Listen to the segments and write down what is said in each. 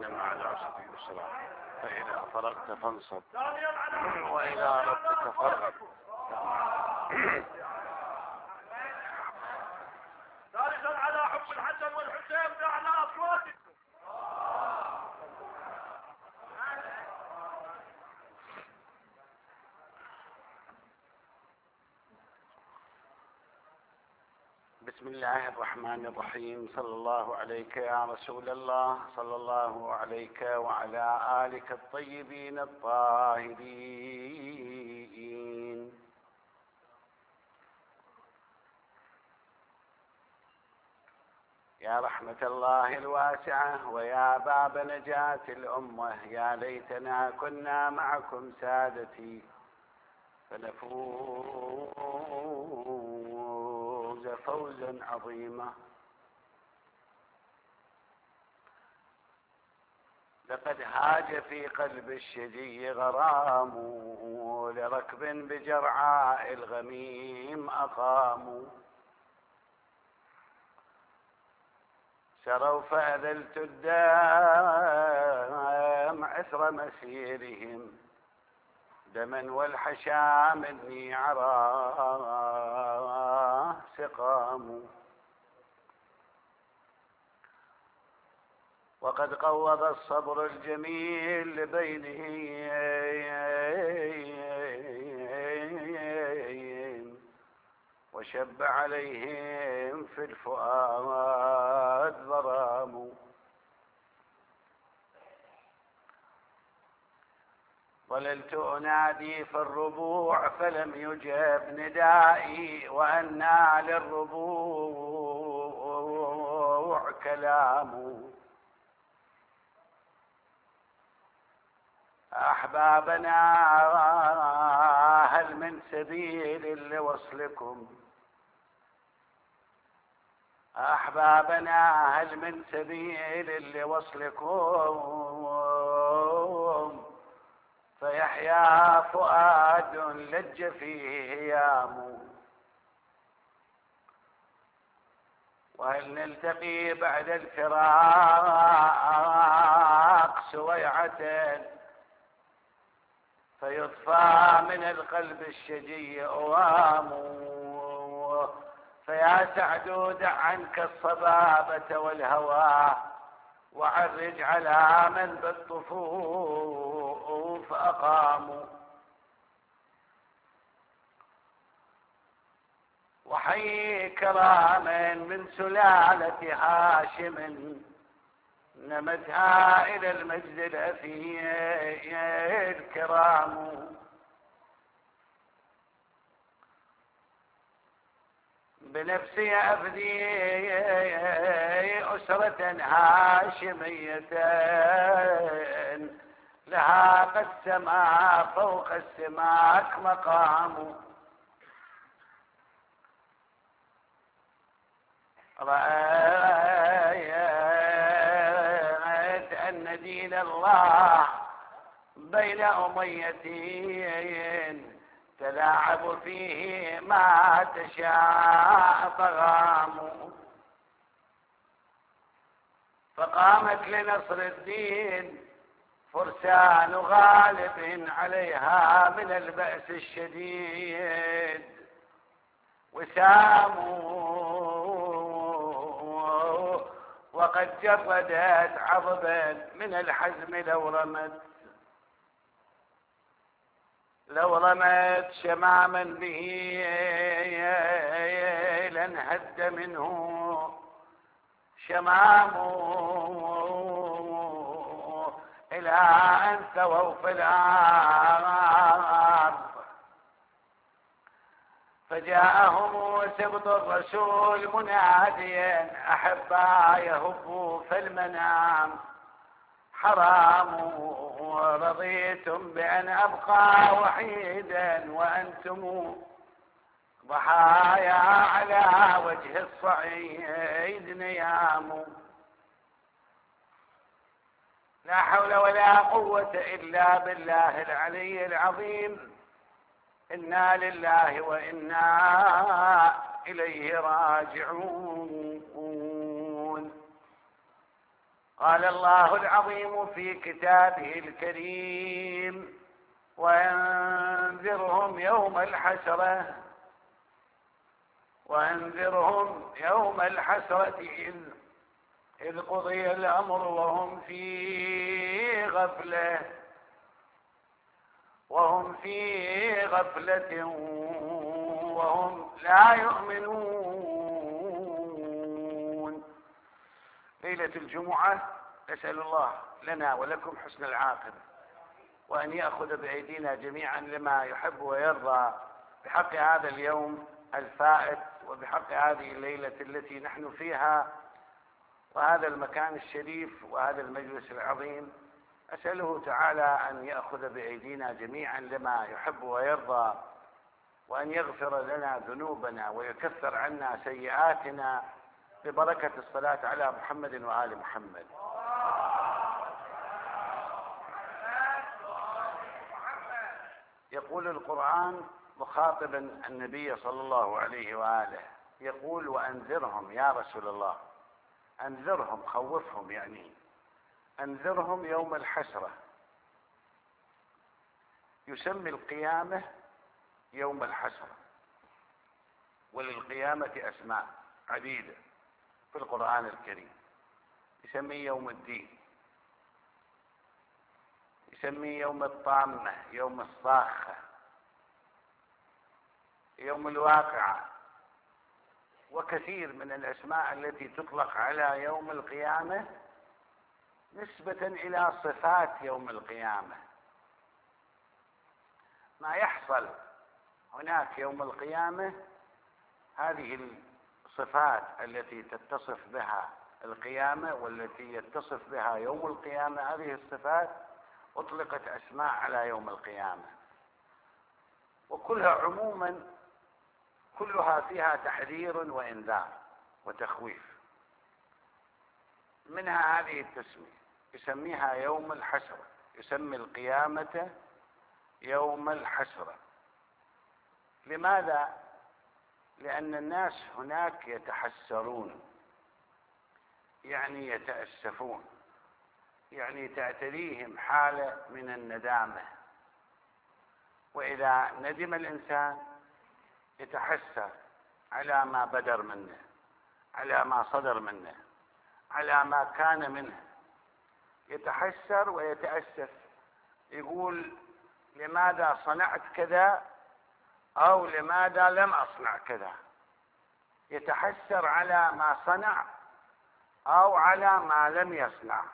فإن مع العسر يسرا فإذا فرغت فانصب وإلى ربك فارغب. ثالثا على حب الحسن والحسين بأعلى أصواتكم. بسم الله الرحمن الرحيم. صلى الله عليك يا رسول الله، صلى الله عليك وعلى آلك الطيبين الطاهرين. يا رحمة الله الواسعة ويا باب نجاة الأمة، يا ليتنا كنا معكم سادتي فنفوز فوزا عظيما. لقد هاج في قلب الشجي غرام، لركب بجرعاء الغميم أقاموا. سروا فأذلت الدم عثر مسيرهم، دما والحشا مني عراه سقام. وقد قوض الصبر الجميل لبينهم، وشب عليهم في الفؤاد ضرام. ظللت أنادي في الربوع فلم يجب ندائي، وأنى للربوع كلام. أحبابنا هل من سبيل لوصلكم؟ أحبابنا هل من سبيل لوصلكم؟ فيحيا فؤاد لج فيه هيام. وهل نلتقي بعد الفراق سويعة فيطفى من القلب الشجي أوام. فيا سعد دع عنك الصبابة والهوى، وعرج على من بالطفوف أقاموا. وحي كرام من سلالة هاشم، نمتها إلى المجد الأثير الكرام. بنفسي أفدي أسرة هاشمية، لها قد سما فوق السماك مقام. رأيت أن دين الله بين أميتين، تلاعب فيه ما تشاء طغام. فقامت لنصر الدين فرسان غالب عليها من البأس الشديد، وساموا وقد جردت عضبا من الحزم لو رمت شماما به لانهد منه شمام، إلى أن ثووا في الأرض. فجاءهم سبط الرسول مناديا أحبا يهبوا في المنام، حرام رضيتم بأن أبقى وحيدا وأنتم ضحايا على وجه الصعيد نيام. لا حول ولا قوة إلا بالله العلي العظيم. إنا لله وإنا إليه راجعون. قال الله العظيم في كتابه الكريم: وأنذرهم يوم الحسرة إذ قضي الأمر وهم في غفلة وهم لا يؤمنون. ليلة الجمعة نسأل الله لنا ولكم حسن العاقبة، وأن يأخذ بأيدينا جميعا لما يحب ويرضى بحق هذا اليوم الفائت، وبحق هذه الليلة التي نحن فيها، وهذا المكان الشريف وهذا المجلس العظيم. أسأله تعالى أن يأخذ بأيدينا جميعا لما يحب ويرضى، وأن يغفر لنا ذنوبنا ويكفر عنا سيئاتنا ببركة الصلاة على محمد وآل محمد. يقول القرآن مخاطبا النبي صلى الله عليه وآله، يقول: وأنذرهم يا رسول الله، أنذرهم، خوفهم، يعني أنذرهم يوم الحسرة. يسمي القيامة يوم الحسرة، وللقيامة أسماء عديدة في القرآن الكريم. يسميه يوم الدين، يسميه يوم الطامة، يوم الصاخة، يوم الواقعة، وكثير من الأسماء التي تطلق على يوم القيامة نسبة إلى صفات يوم القيامة. ما يحصل هناك يوم القيامة، هذه الصفات التي تتصف بها القيامة والتي يتصف بها يوم القيامة، هذه الصفات أطلقت أسماء على يوم القيامة، وكلها عموما كلها فيها تحذير وإنذار وتخويف. منها هذه التسمية، يسميها يوم الحسرة، يسمي القيامة يوم الحسرة. لماذا؟ لأن الناس هناك يتحسرون، يعني يتأسفون، يعني تعتريهم حالة من الندامة. وإذا ندم الإنسان يتحسر على ما بدر منه، على ما صدر منه، على ما كان منه، يتحسر ويتأسف، يقول: لماذا صنعت كذا، أو لماذا لم أصنع كذا. يتحسر على ما صنع أو على ما لم يصنع.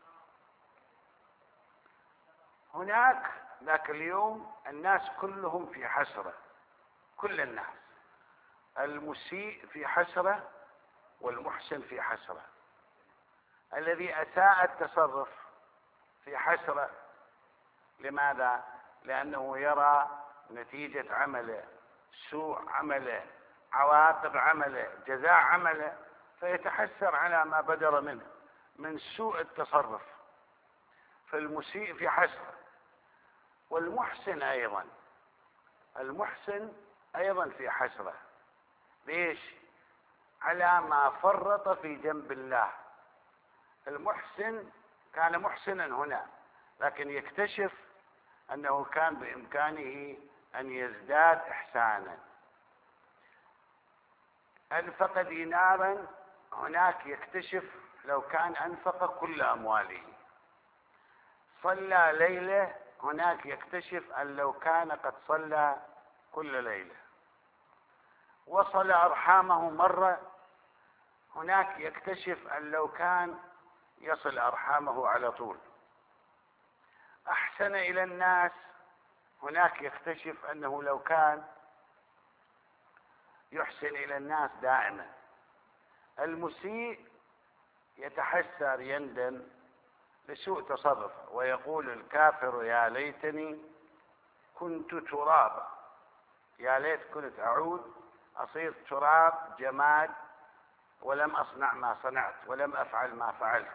هناك ذاك اليوم الناس كلهم في حسرة، كل الناس، المسيء في حسرة والمحسن في حسرة، الذي أساء التصرف في حسرة. لماذا؟ لأنه يرى نتيجة عمله، سوء عمله، عواقب عمله، جزاء عمله، فيتحسر على ما بدر منه من سوء التصرف. فالمسيء في حسرة. والمحسن أيضا، المحسن أيضا في حسرة. ليش؟ على ما فرط في جنب الله. المحسن كان محسنا هنا، لكن يكتشف أنه كان بإمكانه أن يزداد إحسانا. أنفق دينارا، هناك يكتشف لو كان أنفق كل أمواله. صلى ليلة، هناك يكتشف أن لو كان قد صلى كل ليلة. وصل أرحامه مرة، هناك يكتشف أن لو كان يصل أرحامه على طول. أحسن إلى الناس، هناك يكتشف أنه لو كان يحسن إلى الناس دائما. المسيء يتحسر، يندم لسوء تصرفه، ويقول الكافر: يا ليتني كنت ترابا، يا ليت كنت أعود أصير تراب، جماد، ولم أصنع ما صنعت ولم أفعل ما فعلت.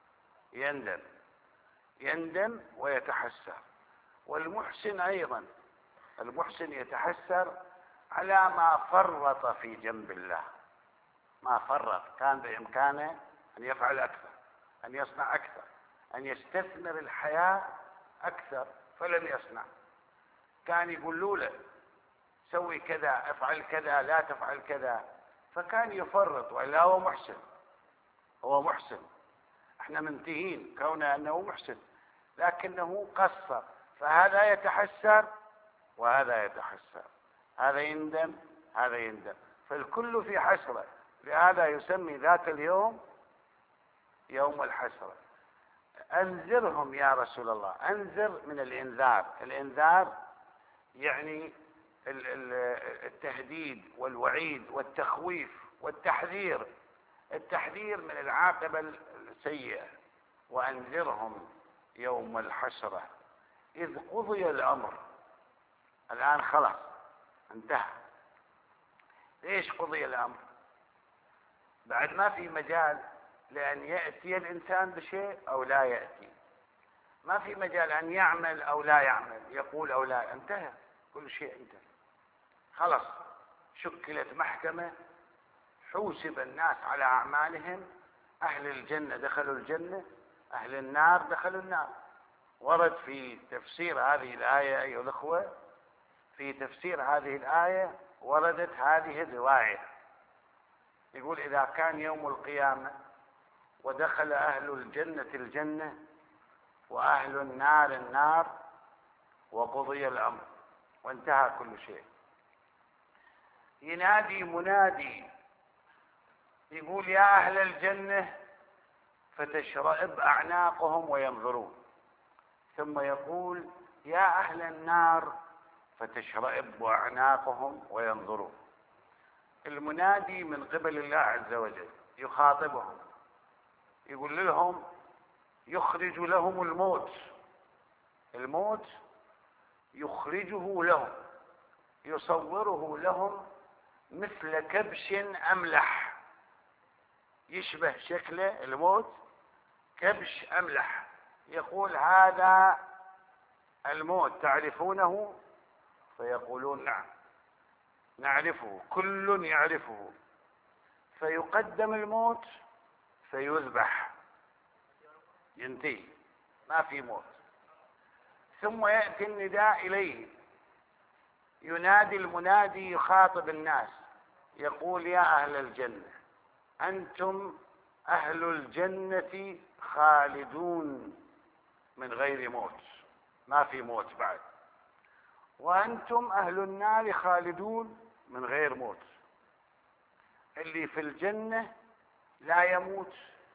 يندم ويتحسر. والمحسن أيضا، المحسن يتحسر على ما فرط في جنب الله، ما فرط، كان بإمكانه أن يفعل أكثر، أن يصنع أكثر، أن يستثمر الحياة أكثر، فلم يصنع. كان يقولوا له سوي كذا، افعل كذا، لا تفعل كذا، فكان يفرط، وإلا هو محسن، هو محسن، احنا منتهين كونه أنه محسن، لكنه قصر، فهذا يتحسر وهذا يتحسر، هذا يندم هذا يندم، فالكل في حسرة. لهذا يسمي ذات اليوم يوم الحسرة. أنذرهم يا رسول الله، أنذر من الإنذار، الإنذار يعني التهديد والوعيد والتخويف والتحذير، التحذير من العاقبة السيئة. وأنذرهم يوم الحسرة إذ قضي الأمر. الآن خلاص انتهى. ليش قضي الأمر؟ بعد ما في مجال لأن يأتي الإنسان بشيء أو لا يأتي، ما في مجال أن يعمل أو لا يعمل، يقول أو لا، انتهى كل شيء، انتهى خلاص. شكلت محكمة، حوسب الناس على أعمالهم، أهل الجنة دخلوا الجنة، أهل النار دخلوا النار. ورد في تفسير هذه الآية أيها الأخوة، في تفسير هذه الآية وردت هذه الرواية، يقول إذا كان يوم القيامة ودخل أهل الجنة الجنة وأهل النار النار وقضي الأمر وانتهى كل شيء، ينادي منادي يقول يا أهل الجنة، فتشرئب أعناقهم وينظرون، ثم يقول يا أهل النار، فتشرئب أعناقهم وينظرون. المنادي من قبل الله عز وجل يخاطبهم، يقول لهم، يخرج لهم الموت، الموت يخرجه لهم، يصوره لهم مثل كبش أملح، يشبه شكله الموت كبش أملح، يقول هذا الموت تعرفونه؟ فيقولون نعم نعرفه، كل يعرفه. فيقدم الموت فيذبح، ينتهي، ما في موت. ثم يأتي النداء إليه، ينادي المنادي يخاطب الناس، يقول يا أهل الجنة، أنتم أهل الجنة خالدون من غير موت، ما في موت بعد، وأنتم أهل النار خالدون من غير موت. اللي في الجنة لا يموت،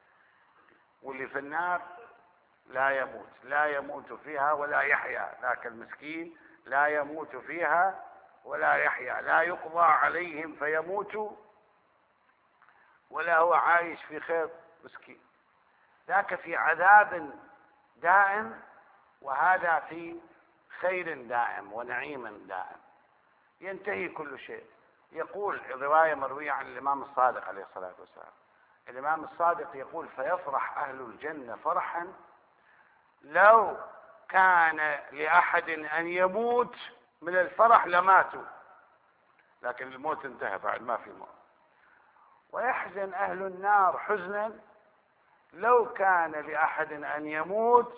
واللي في النار لا يموت، لا يموت فيها ولا يحيا، ذاك المسكين لا يموت فيها ولا يحيا، لا يقضى عليهم فيموتوا ولا هو عايش في خير، مسكين، ذاك في عذاب دائم وهذا في خير دائم ونعيم دائم، ينتهي كل شيء. يقول الرواية مروية عن الإمام الصادق عليه الصلاة والسلام، الإمام الصادق يقول فيفرح أهل الجنة فرحا لو كان لأحد أن يموت من الفرح لماتوا، لكن الموت انتهى بعد، ما في موت. ويحزن أهل النار حزنا لو كان لأحد أن يموت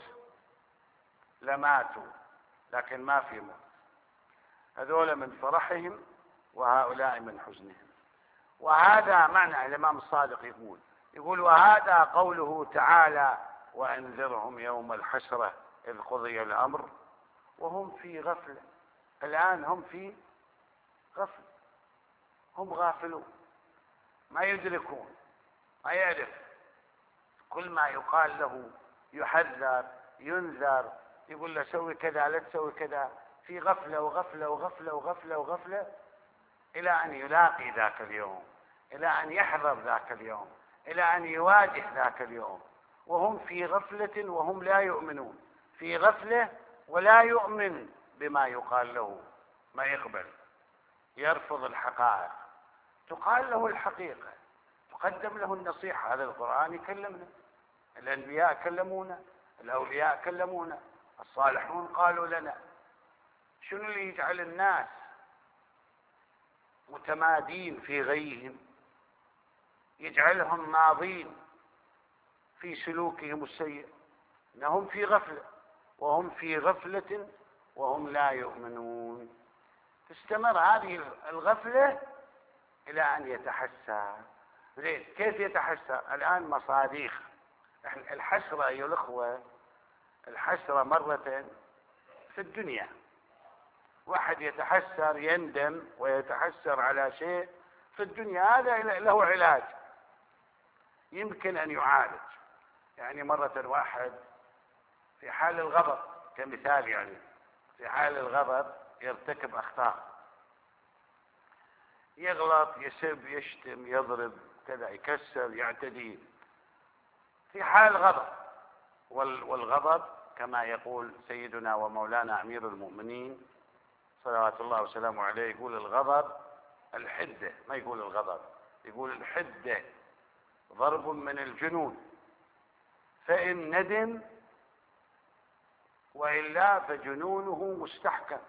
لماتوا، لكن ما في موت. هذول من فرحهم وهؤلاء من حزنهم. وهذا معنى الإمام الصادق يقول وهذا قوله تعالى وأنذرهم يوم الحسرة إذ قضي الأمر وهم في غفلة. الآن هم في غفلة، هم غافلون، ما يدركون، ما يعرف، كل ما يقال له يحذر ينذر، يقول له سوي كذا لا تسوي كذا، في غفلة وغفلة وغفلة وغفلة وغفلة، إلى أن يلاقي ذاك اليوم، إلى أن يحضر ذاك اليوم، إلى أن يواجه ذاك اليوم، وهم في غفلة وهم لا يؤمنون، في غفلة ولا يؤمن بما يقال له، ما يقبل، يرفض الحقائق، تقال له الحقيقة، تقدم له النصيحة. هذا القرآن يكلمنا، الأنبياء كلمونا، الأولياء كلمونا، الصالحون قالوا لنا. شنو اللي يجعل الناس متمادين في غيهم، يجعلهم ماضين في سلوكهم السيء، انهم في غفلة، وهم في غفلة وهم لا يؤمنون. تستمر هذه الغفلة إلى أن يتحسر. كيف يتحسر؟ الآن مصاريخ الحسرة أيها الأخوة، الحسرة مرة في الدنيا، واحد يتحسر يندم ويتحسر على شيء في الدنيا، هذا له علاج يمكن أن يعالج. يعني مرة واحد في حال الغضب كمثال، يعني في حال الغضب يرتكب أخطاء، يغلط، يسب، يشتم، يضرب، كذا، يكسر، يعتدي في حال الغضب. والغضب كما يقول سيدنا ومولانا أمير المؤمنين صلوات الله وسلامه عليه، يقول الغضب الحدة، ما يقول الغضب، يقول الحدة ضرب من الجنون، فإن ندم وإلا فجنونه مستحكم.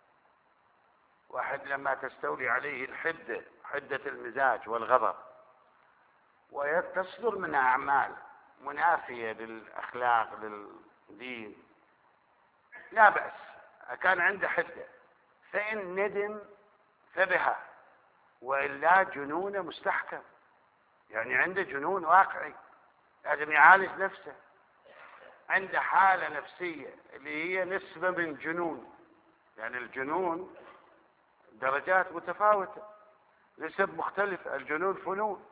واحد لما تستولي عليه الحدة، حدة المزاج والغضب، وتصدر منها أعمال منافية للأخلاق للدين، لا بأس، كان عنده حدة، فإن ندم فبها، وإلا جنون مستحكم، يعني عنده جنون واقعي لازم يعالج نفسه، عنده حالة نفسية اللي هي نسبة من جنون. يعني الجنون درجات متفاوتة، نسب مختلفة، الجنون فنون.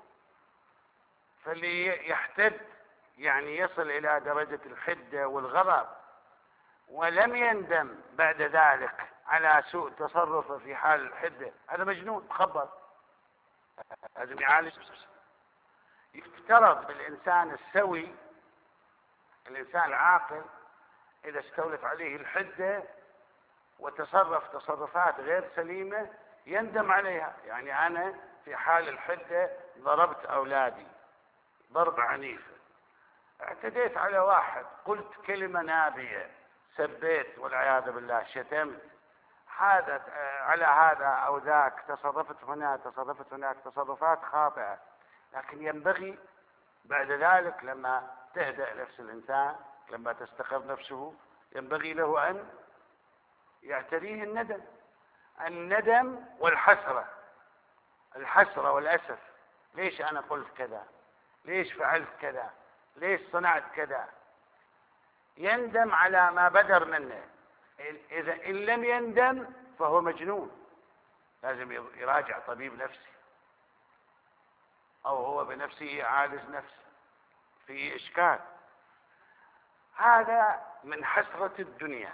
فاللي يحتد يعني يصل إلى درجة الحدة والغضب ولم يندم بعد ذلك على سوء تصرفه في حال الحدة، هذا مجنون مخبر، لازم يعالج. يفترض بالإنسان السوي، الإنسان العاقل، إذا استولت عليه الحدة وتصرف تصرفات غير سليمة يندم عليها. يعني أنا في حال الحدة ضربت أولادي ضرب عنيف، اعتديت على واحد، قلت كلمة نابية، سبيت والعياذ بالله، شتمت، هذا على هذا أو ذاك، تصرفت هنا تصرفت هناك، تصرفات خاطئة. لكن ينبغي بعد ذلك لما تهدأ نفس الإنسان، لما تستقر نفسه، ينبغي له أن يعتريه الندم والحسرة، الحسرة والأسف، ليش أنا قلت كذا، ليش فعلت كذا، ليش صنعت كذا، يندم على ما بدر منه. إذا إن لم يندم فهو مجنون، لازم يراجع طبيب نفسي، أو هو بنفسه يعالج نفسه، في إشكال. هذا من حسرة الدنيا،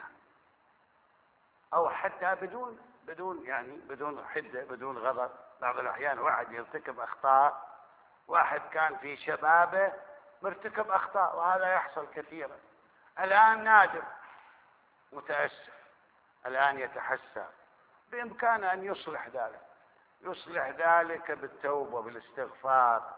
أو حتى بدون حدة، بدون غضب. بعض الأحيان واحد يرتكب أخطاء، واحد كان في شبابه مرتكب أخطاء، وهذا يحصل كثيرا، الآن نادم متأسف، الآن يتحسر، بإمكانه أن يصلح ذلك بالتوبة وبالاستغفار،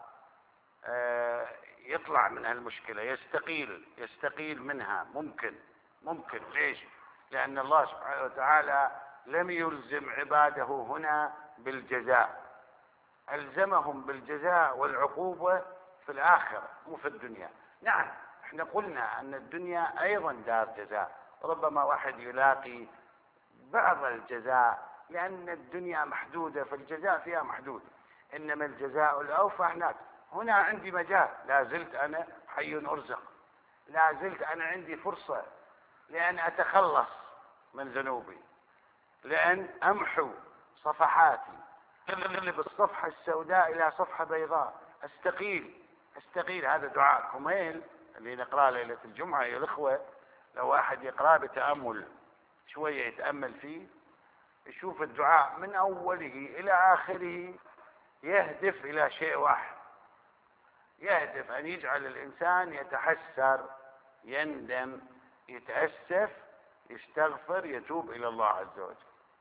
يطلع من هالمشكلة، يستقيل منها، ممكن. ليش؟ لأن الله سبحانه وتعالى لم يلزم عباده هنا بالجزاء، ألزمهم بالجزاء والعقوبة في الآخرة مو في الدنيا. نعم، احنا قلنا أن الدنيا أيضا دار جزاء، ربما واحد يلاقي بعض الجزاء، لأن الدنيا محدودة فالجزاء فيها محدود، إنما الجزاء الأوفى هنا عندي مجال، لا زلت أنا حي أرزق، لا زلت أنا عندي فرصة لأن أتخلص من ذنوبي، لأن أمحو صفحاتي، أقلب الصفحة السوداء إلى صفحة بيضاء، أستقيل. هذا دعاء كميل اللي نقرأ ليلة الجمعة يا الأخوة، لو واحد يقرأ بتأمل شوية، يتأمل فيه، يشوف الدعاء من أوله إلى آخره يهدف إلى شيء واحد، يهدف أن يجعل الإنسان يتحسر، يندم، يتأسف، يستغفر، يتوب إلى الله عز وجل،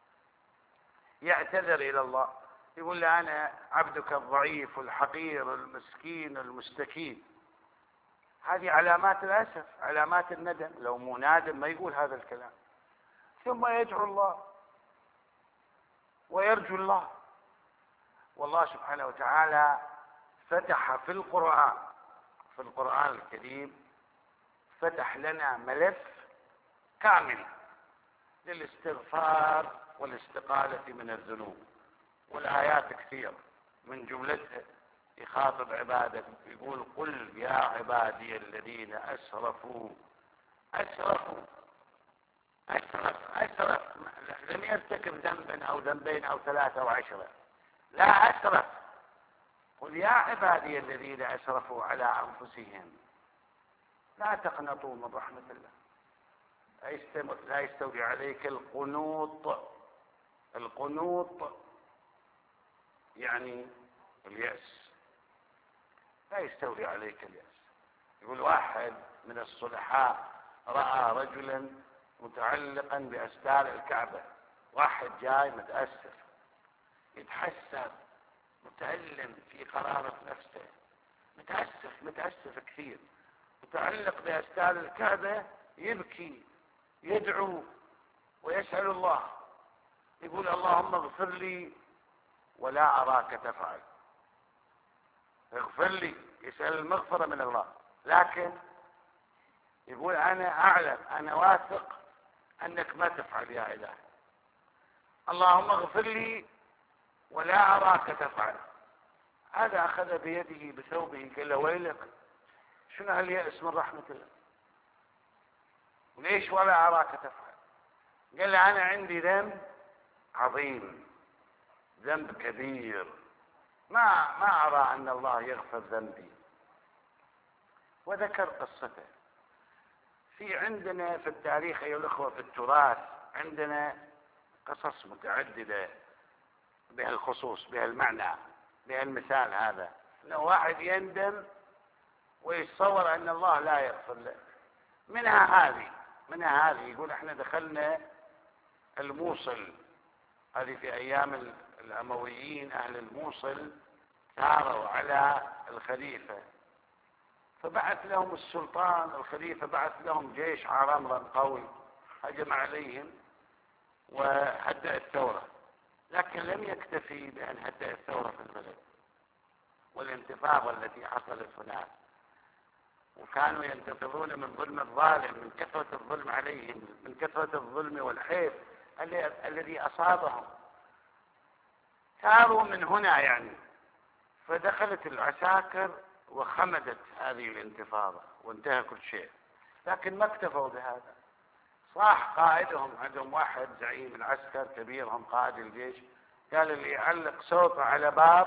يعتذر إلى الله، يقول له أنا عبدك الضعيف الحقير المسكين المستكين. هذه علامات الأسف، علامات الندم. لو مو نادم ما يقول هذا الكلام. ثم يدعو الله ويرجو الله. والله سبحانه وتعالى فتح في القرآن في القرآن الكريم فتح لنا ملف كامل للاستغفار والاستقالة من الذنوب، والآيات كثيرة، من جملتها يخاطب عباده يقول قل يا عبادي الذين أسرفوا لم يرتكب ذنبا أو ذنبين أو 3 أو 10، لا أسرف. قل يا عبادي الذين أسرفوا على أنفسهم لا تقنطوا من رحمة الله. لا يستولي عليك القنوط يعني اليأس، لا يستولي عليك اليأس. يقول واحد من الصلحاء رأى رجلا متعلقا بأستار الكعبة، واحد جاي متأسف يتحسر متألم في قرارة نفسه، متأسف كثير، متعلق بأستار الكعبة، يبكي يدعو ويسأل الله، يقول اللهم اغفر لي ولا أراك تفعل. اغفر لي، يسأل المغفرة من الله، لكن يقول أنا أعلم، أنا واثق أنك ما تفعل يا إله. اللهم اغفر لي ولا أراك تفعل. هذا أخذ بيده بثوبه قال له ويلك، شنو هاليأس من رحمة الله؟ وليش ولا أراك تفعل؟ قال له أنا عندي ذنب عظيم، ذنب كبير، ما أرى أن الله يغفر ذنبي. وذكر قصته. في عندنا في التاريخ أيها الأخوة في التراث عندنا قصص متعددة بهالخصوص، بهالمعنى، بهالمثال هذا، أنه واحد يندم ويتصور أن الله لا يغفر له. منها هذه يقول احنا دخلنا الموصل، هذه في أيام الأمويين، أهل الموصل ثاروا على الخليفة، فبعث لهم السلطان الخليفة بعث لهم جيش عرمرم قوي، هجم عليهم وهدأ الثورة، لكن لم يكتفي بأن هدأ الثورة في البلد والانتفاضة التي حصلت هناك، وكانوا ينتفضون من ظلم الظالم، من كثرة الظلم عليهم، من كثرة الظلم والحيف الذي أصابهم. ثاروا من هنا يعني، فدخلت العساكر وخمدت هذه الانتفاضة وانتهى كل شيء، لكن ما اكتفوا بهذا. صاح قائدهم، عندهم واحد زعيم العسكر كبيرهم قائد الجيش، قال اللي يعلق صوته على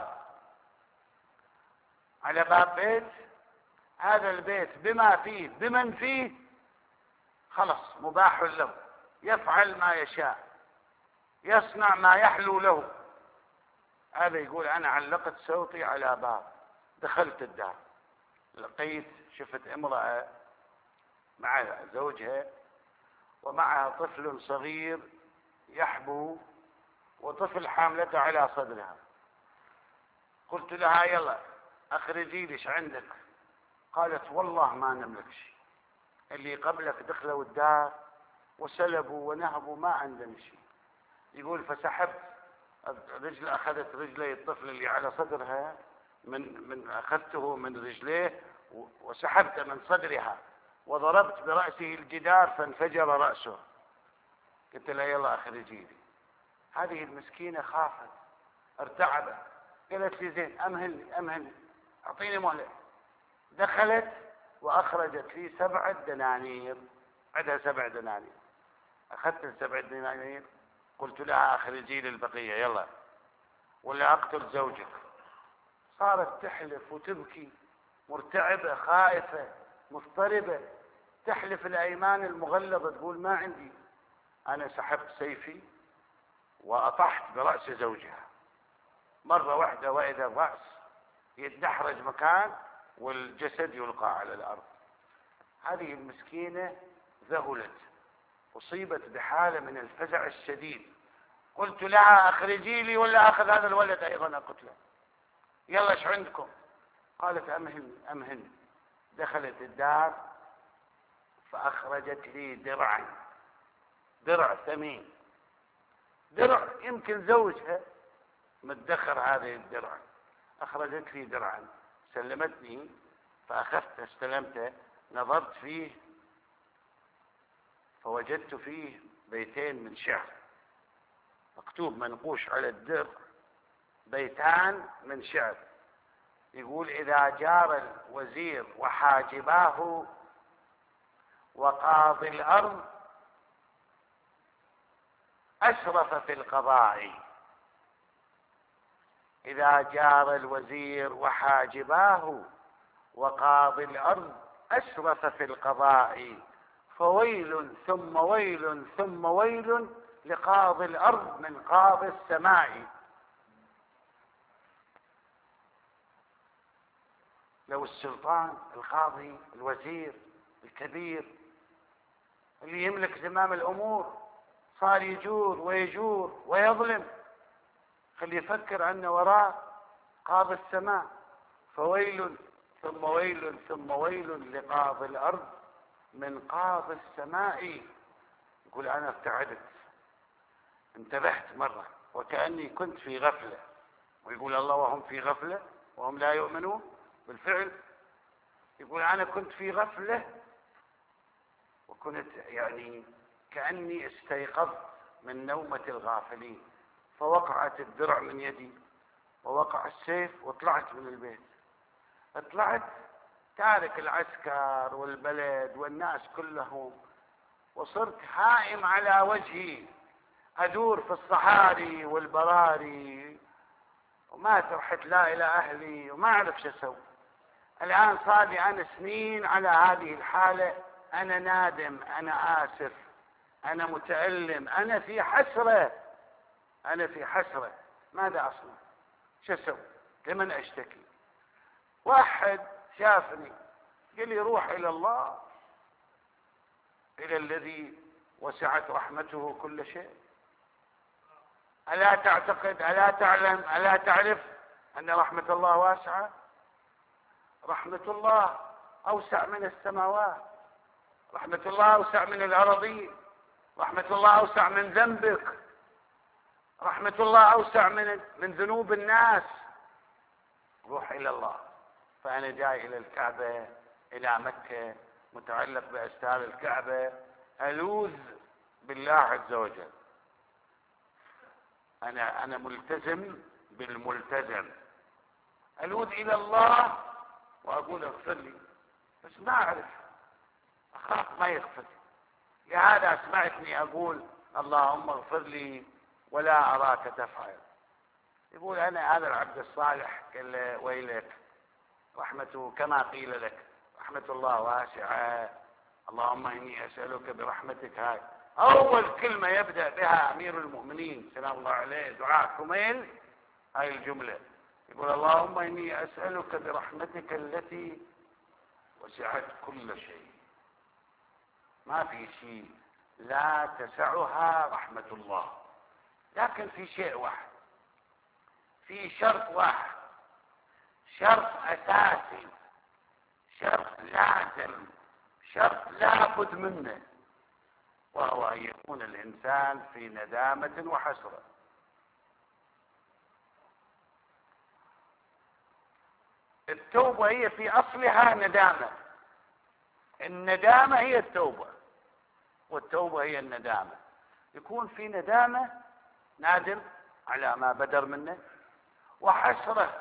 باب بيت، هذا البيت بما فيه بمن فيه خلص مباح له، يفعل ما يشاء، يصنع ما يحلو له. هذا يقول أنا علقت صوتي على باب، دخلت الدار لقيت شفت امرأة مع زوجها ومعها طفل صغير يحبو، وطفل حاملته على صدرها. قلت لها يلا اخرجي لي ايش عندك؟ قالت والله ما نملك شيء، اللي قبلك دخلوا الدار وسلبوا ونهبوا، ما عندنا شيء. يقول فسحبت اخذت رجلي الطفل اللي على صدرها، اخذته من رجليه وسحبته من صدرها وضربت برأسه الجدار فانفجر رأسه. قلت لها يلا اخرجي لي. هذه المسكينة خافت ارتعبت، قالت لي زين امهلني اعطيني مهلة. دخلت واخرجت لي 7 دنانير، عندها 7 دنانير. اخذت ال7 دنانير قلت لها اخرجي لي البقية يلا ولا اقتل زوجك. صارت تحلف وتبكي مرتعبة خائفة مضطربة، تحلف الايمان المغلظة، تقول ما عندي. انا سحبت سيفي واطحت برأس زوجها مرة واحدة، واذا الرأس يتدحرج مكان والجسد يلقى على الارض. هذه المسكينة ذهلت، اصيبت بحالة من الفزع الشديد. قلت لها اخرجي لي ولا اخذ هذا الولد ايضا اقتله. يلا ايش عندكم؟ قالت امهلني. دخلت الدار فاخرجت لي درع ثمين، درع يمكن زوجها مدخر هذه الدرع. اخرجت لي درعا سلمتني فأخذت استلمته، نظرت فيه فوجدت فيه بيتين من شعر مكتوب منقوش على الدر، بيتان من شعر، يقول: إذا جار الوزير وحاجباه وقاضي الأرض أشرف في القضاء. إذا جار الوزير وحاجباه وقاضي الأرض أشرف في القضاء، فويل ثم ويل ثم ويل لقاضي الأرض من قاضي السماء. لو السلطان، القاضي، الوزير الكبير اللي يملك زمام الأمور صار يجور ويجور ويظلم، خلي يفكر أن وراء قاضي السماء. فويل ثم ويل ثم ويل لقاضي الأرض من قاضي السماء. يقول: أنا ابتعدت، انتبهت مرة وكأني كنت في غفلة. ويقول الله: وهم في غفلة وهم لا يؤمنون. بالفعل يقول: أنا كنت في غفلة وكنت يعني كأني استيقظت من نومة الغافلين، فوقعت الدرع من يدي ووقع السيف وطلعت من البيت. طلعت تارك العسكر والبلد والناس كلهم، وصرت هائم على وجهي أدور في الصحاري والبراري، وما رحت لا إلى أهلي وما أعرف شو أسوي. الآن صار لي أنا سنين على هذه الحالة، أنا نادم، أنا آسف، أنا متألم، أنا في حسرة، أنا في حسرة. ماذا أصنع؟ شو أسوي؟ لمن أشتكي؟ واحد شافني قال لي: روح إلى الله، إلى الذي وسعت رحمته كل شيء. ألا تعتقد، ألا تعلم، ألا تعرف أن رحمة الله واسعة؟ رحمة الله أوسع من السماوات، رحمة الله أوسع من الأراضين، رحمة الله أوسع من ذنبك، رحمة الله أوسع من ذنوب الناس. روح إلى الله. فأنا جاي إلى الكعبة، إلى مكة، متعلق بأستار الكعبة، ألوذ بالله عز وجل. أنا ملتزم بالملتزم، ألوذ إلى الله وأقول: اغفر لي، بس ما أعرف، أخاف ما يغفر. لهذا سمعتني أقول: اللهم اغفر لي ولا أراك تفعل. يقول: أنا هذا العبد الصالح. قال له: ويلك، رحمته كما قيل لك، رحمة الله واسعة، اللهم إني أسألك برحمتك. هاي أول كلمة يبدأ بها أمير المؤمنين سلام الله عليه، دعاء كميل، هاي الجملة. يقول: اللهم إني أسألك برحمتك التي وسعت كل شيء. ما في شيء لا تسعها رحمة الله، لكن في شيء واحد، في شرط واحد، شرط أساسي، شرط لازم، شرط لابد منه، وهو أن يكون الإنسان في ندامة وحسرة. التوبة هي في أصلها ندامة، الندامة هي التوبة، والتوبة هي الندامة. يكون في ندامة، نادم على ما بدر منه، وحسرة،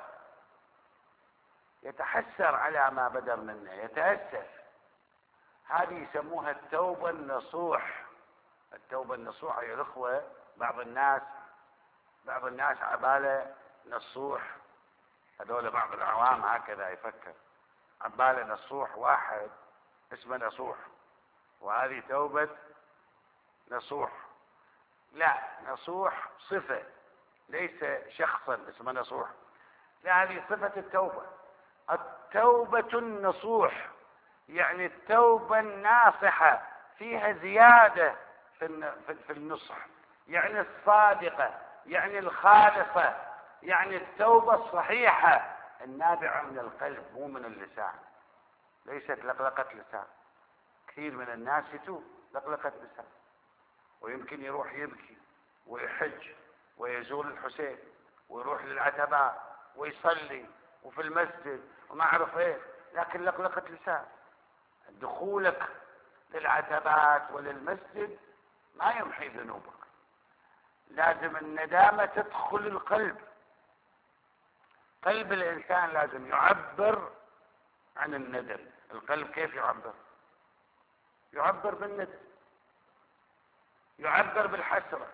يتحسر على ما بدر منه، يتأسف. هذه يسموها التوبة النصوح. التوبة النصوح يا الأخوة، بعض الناس عباله نصوح، هذول بعض العوام هكذا يفكر، عباله نصوح واحد اسمه نصوح، وهذه توبة نصوح. لا، نصوح صفة ليس شخصا اسمه نصوح، لا، هذه صفة التوبة. التوبة النصوح يعني التوبة الناصحة، فيها زيادة في النصح، يعني الصادقة، يعني الخالصة، يعني التوبة الصحيحة النابعة من القلب مو من اللسان، ليست لقلقة لسان. كثير من الناس يتوب لقلقة لسان، ويمكن يروح يبكي ويحج ويزور الحسين ويروح للعتبة ويصلي وفي المسجد وما أعرف ايه، لكن لقلقة لسان. دخولك للعتبات وللمسجد ما يمحي ذنوبك، لازم الندامة تدخل القلب. قلب الإنسان لازم يعبر عن الندم. القلب كيف يعبر؟ يعبر بالندم، يعبر بالحسرة.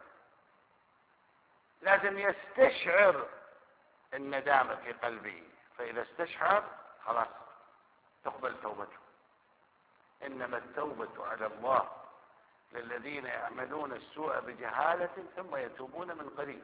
لازم يستشعر الندامة في قلبه، فإذا استشعر خلاص تقبل توبته. إنما التوبة على الله للذين يعملون السوء بجهالة ثم يتوبون من قريب.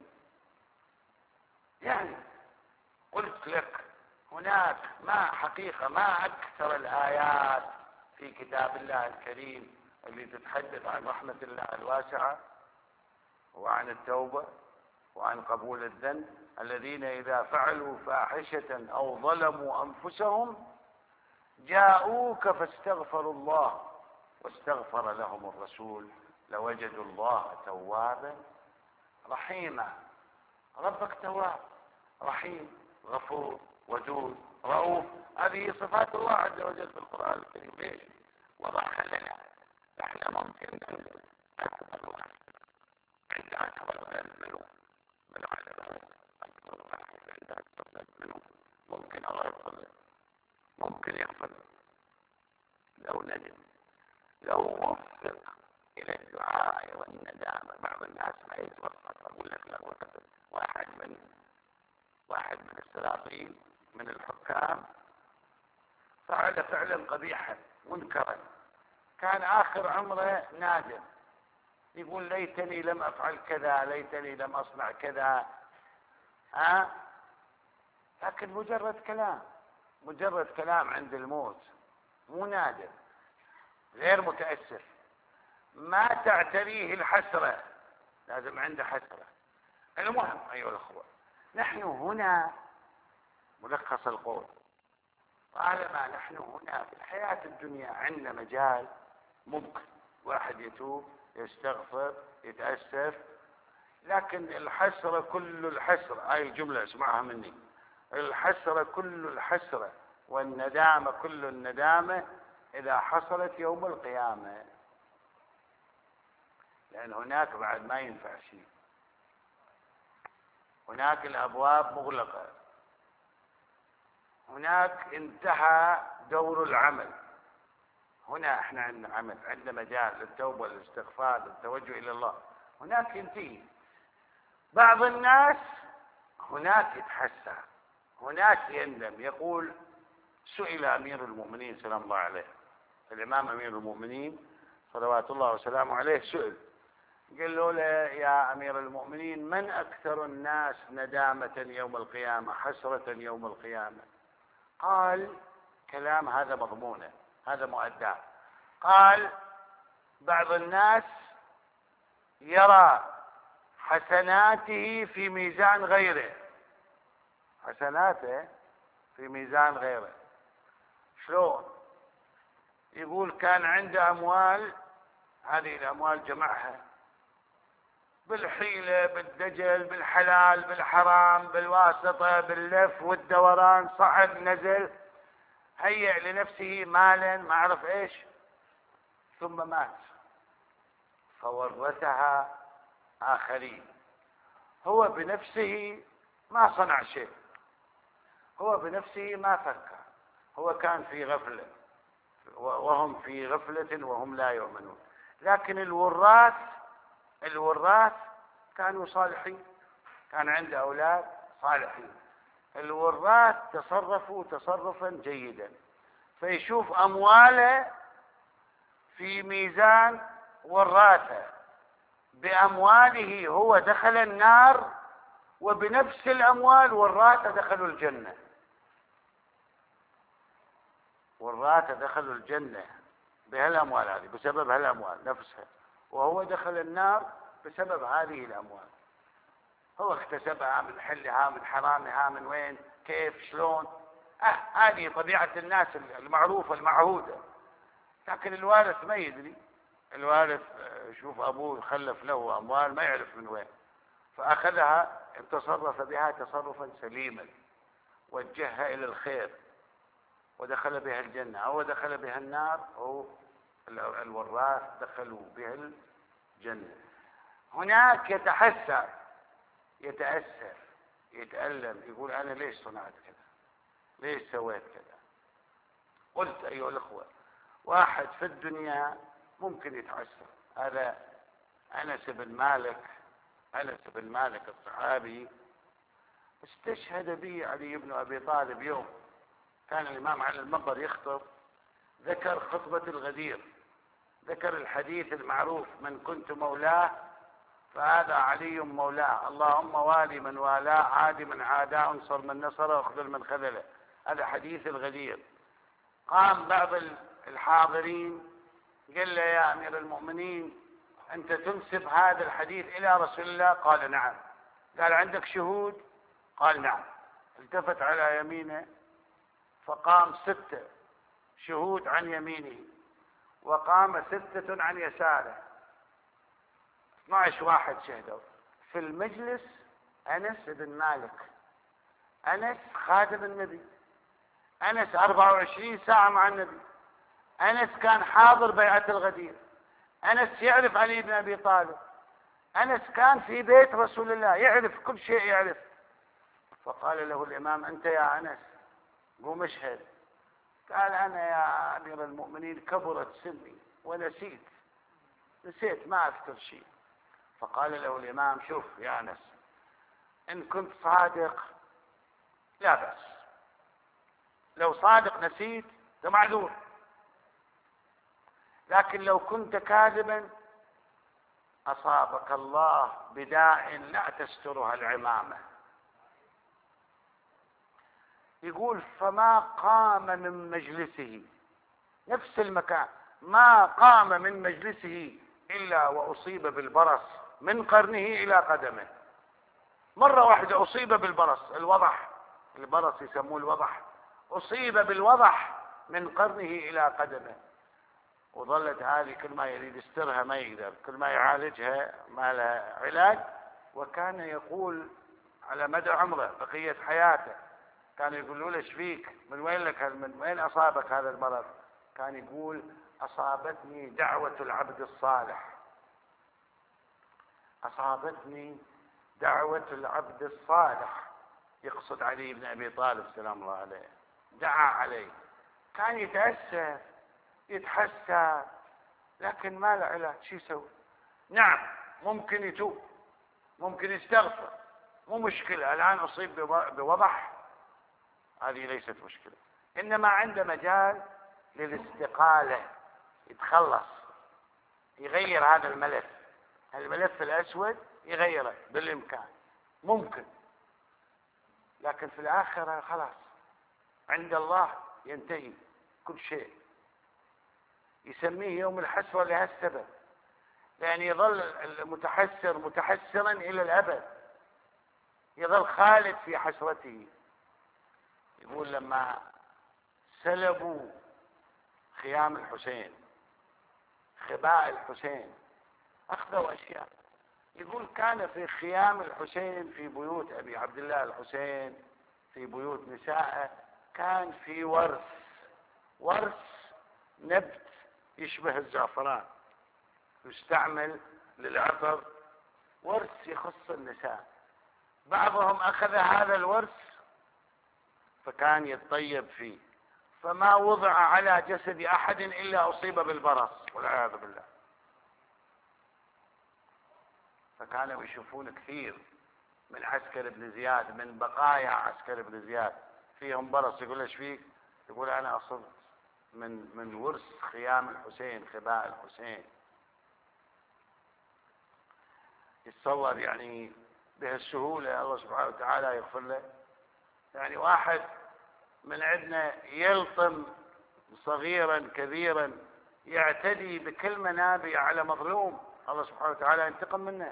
يعني قلت لك هناك حقيقة ما أكثر الآيات في كتاب الله الكريم اللي تتحدث عن رحمة الله الواسعة وعن التوبة وعن قبول الذنب. الذين إذا فعلوا فاحشة أو ظلموا أنفسهم جاءوك فاستغفروا الله واستغفر لهم الرسول لوجدوا الله توابا رحيما. ربك تواب رحيم غفور ودود رؤوف، هذه صفات الله عز وجل في القرآن الكريم. ليش؟ وضعها لنا. احنا ممكن أكبر واحد عند أكبر منه من على أكبر واحد عند أكبر منه ممكن الله يغفر، ممكن يغفر لو ندم، لو وفق إلى الدعاء والندامة. بعض الناس ما يتوفق. أقول لك لو واحد من السلاطين من الحكام فعل فعلا قبيحا منكرا، كان آخر عمره نادم، يقول ليتني لم أفعل كذا، ليتني لم أصنع كذا. لكن مجرد كلام عند الموت، مو نادم، غير متأسف، ما تعتريه الحسرة، لازم عنده حسرة. المهم أيها الأخوة، نحن هنا ملخص القول، طالما نحن هنا في الحياة الدنيا عندنا مجال، ممكن واحد يتوب يستغفر يتأسف، لكن الحسرة كل الحسرة، هاي الجملة اسمعها مني، الحسرة كل الحسرة والندامة كل الندامة إذا حصلت يوم القيامة، لأن هناك بعد ما ينفع شيء. هناك الأبواب مغلقة، هناك انتهى دور العمل. هنا احنا عندنا عمل، عندنا مجال للتوبة والاستغفار للتوجه إلى الله، هناك ينتهي. بعض الناس هناك يتحسر، هناك يندم. يقول سئل أمير المؤمنين سلام الله عليه، الإمام أمير المؤمنين صلوات الله وسلامه عليه، سئل قال له يا أمير المؤمنين من أكثر الناس ندامة يوم القيامة، حسرة يوم القيامة؟ قال كلام هذا مضمونه، هذا مؤداه. قال بعض الناس يرى حسناته في ميزان غيره، حسناته في ميزان غيره. شلون؟ يقول كان عنده أموال، هذه الأموال جمعها بالحيلة بالدجل بالحلال بالحرام بالواسطة باللف والدوران، صعد نزل، هيئ لنفسه مالا ما أعرف إيش، ثم مات فورثها آخرين. هو بنفسه ما صنع شيء، هو بنفسه ما فكر، هو كان في غفلة وهم في غفلة وهم لا يؤمنون. لكن الوراث كانوا صالحين، كان عنده أولاد صالحين، الوراث تصرفوا تصرفا جيدا، فيشوف أمواله في ميزان وراثه، بأمواله هو دخل النار وبنفس الأموال وراثه دخلوا الجنة، وراثه دخلوا الجنة بهالأموال هذه، بسبب هالأموال نفسها، وهو دخل النار بسبب هذه الأموال. هو اكتسبها من حلها من حرامها من وين كيف شلون، هذه طبيعة الناس المعروفة المعهودة. لكن الوارث ما يدري، الوارث شوف أبوه خلف له أموال ما يعرف من وين، فأخذها تصرف بها تصرفا سليما، وجهها إلى الخير، ودخل بها الجنة أو دخل بها النار، أو الوراث دخلوا بها الجنة. هناك يتحسر، يتأثر، يتألم، يقول أنا ليش صنعت كذا، ليش سويت كذا. قلت أيها الأخوة، واحد في الدنيا ممكن يتعسر. هذا أنس بن مالك الصحابي استشهد به علي بن أبي طالب يوم كان الإمام على المنبر يخطب، ذكر خطبة الغدير، ذكر الحديث المعروف: من كنت مولاه فهذا علي مولاه، اللهم والي من والاه، عادي من عاداه، انصر من نصره، واخذل من خذله. هذا حديث الغدير. قام بعض الحاضرين قال له: يا أمير المؤمنين، أنت تنسب هذا الحديث إلى رسول الله؟ قال: نعم. قال: عندك شهود؟ قال: نعم. التفت على يمينه فقام 6 شهود عن يمينه، وقام 6 عن يساره، 12 واحد شهدوا في المجلس. أنس بن مالك، أنس خادم النبي، أنس 24 ساعة مع النبي، أنس كان حاضر بيعة الغدير، أنس يعرف علي بن أبي طالب، أنس كان في بيت رسول الله، يعرف كل شيء يعرف. فقال له الإمام: أنت يا أنس قوم اشهد. قال: أنا يا أمير المؤمنين كبرت سني ونسيت ما أذكر شيء. فقال له الإمام: شوف يا أنس، إن كنت صادق لا بأس، لو صادق نسيت ده معذور، لكن لو كنت كاذبا أصابك الله بداء لا تسترها العمامة. يقول: فما قام من مجلسه، نفس المكان، ما قام من مجلسه إلا وأصيب بالبرص من قرنه إلى قدمه. مرة واحدة أصيب بالبرص، الوضح، البرص يسموه الوضح، أصيب بالوضح من قرنه إلى قدمه. وظلت هذه كل ما يريد يسترها ما يقدر، كل ما يعالجها ما لها علاج. وكان يقول على مدى عمره بقية حياته، كانوا يقولوا له: ايش فيك؟ من وين لك؟ من وين أصابك هذا المرض؟ كان يقول: أصابتني دعوة العبد الصالح، أصابتني دعوة العبد الصالح. يقصد علي بن أبي طالب سلام الله عليه، دعا عليه. كان يتأسف يتحسر، لكن ما له علاج. شو يسوي؟ نعم ممكن يتوب، ممكن يستغفر، مو مشكلة. الآن أصيب بوضح، هذه ليست مشكلة، إنما عنده مجال للاستقالة، يتخلص، يغير هذا الملف الأسود، يغيره بالإمكان، ممكن. لكن في الآخرة خلاص عند الله ينتهي كل شيء. يسميه يوم الحسرة لهالسبب، لأن يظل المتحسر متحسرا إلى الأبد، يظل خالد في حسرته. يقول: لما سلبوا خيام الحسين، خباء الحسين، أخذوا أشياء. يقول: كان في خيام الحسين في بيوت أبي عبد الله الحسين، في بيوت نسائه، كان في ورث نبت يشبه الزعفران، يستعمل للعطر، ورث يخص النساء. بعضهم أخذ هذا الورث فكان يتطيب فيه، فما وضع على جسد أحد إلا أصيب بالبرص والعياذ بالله. فكانوا يشوفون كثير من عسكر بن زياد، من بقايا عسكر بن زياد فيهم برص. يقول: ايش فيك؟ يقول: أنا أصبت من ورث خيام الحسين، خباء الحسين. يتصور يعني بهالسهولة الله سبحانه وتعالى يغفر له؟ يعني واحد من عندنا يلطم صغيرا كبيرا، يعتدي بكل منابع على مظلوم، الله سبحانه وتعالى ينتقم منه،